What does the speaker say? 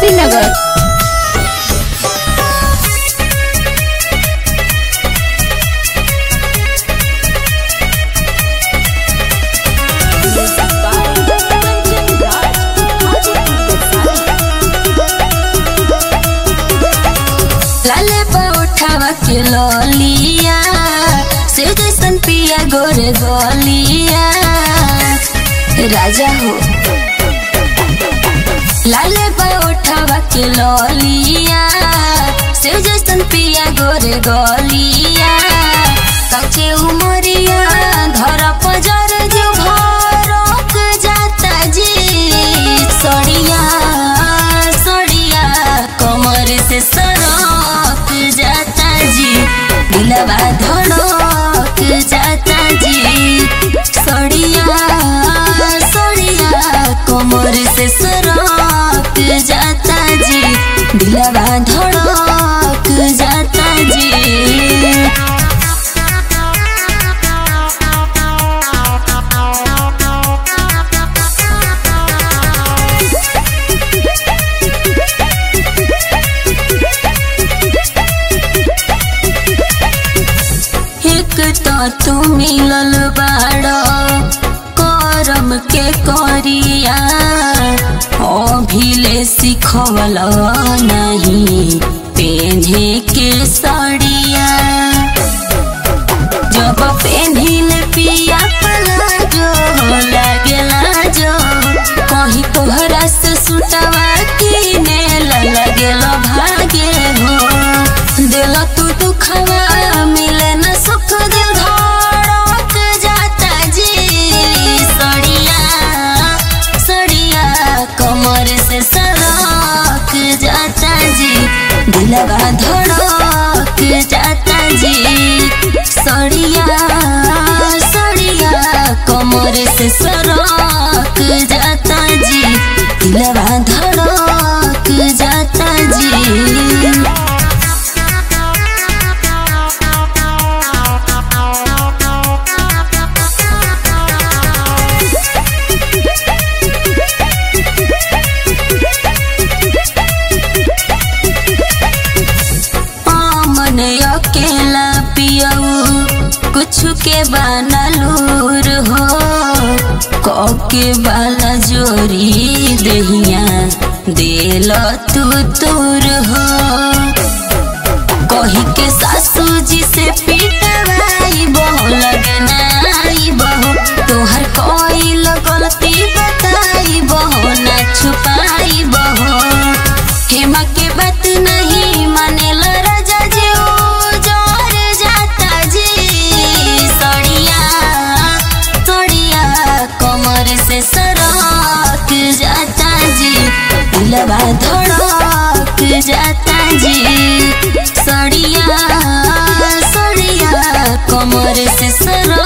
गोपीनगर। लाले पौठावा के ललिया से जैसन पिया गोरे गलिया राजा हो। लाले पौठावा के ललिया से जैसन पिया गोरे गलिया कच्चे उमरिया घर पजर जो भरक जाता जी सड़िया सड़िया कमर से सरक जाता जी दिलवा धड़क जाता जी सड़िया सड़िया कमर से सरक जाता जी दिलवा धड़क जाता जी। तू मिलल बाड़ो करम के करिया अभिले सिखवल नहीं पेन्हे के सड़िया जब पेन्हिल पिया पला जो लगेला जो कहीं तोहरा से सुटवा किने लगेल भागे हो दिल तू दुखवा मिले न सुख दिल धड़क जाता जी सड़िया सड़िया कमर से सरक जाता जी दिलवा धड़क जाता जी सड़िया सड़िया कमर से सरक जाता जी दिलवा धड़क जाता जी। अकेला पियऊ कुछ के बनलूर हो के बाला जोरी दहिया दिल तू दूर हो कही के सासू जी से पिटवाई बहु लगनाई बहु तोहर कोई गलती बताई बहु न छुपाई बहु हेमा के बात नहीं मानेल राजा जी सरक जाता जी दिलवा धड़क जाता जी सड़िया सड़िया कमर से सरक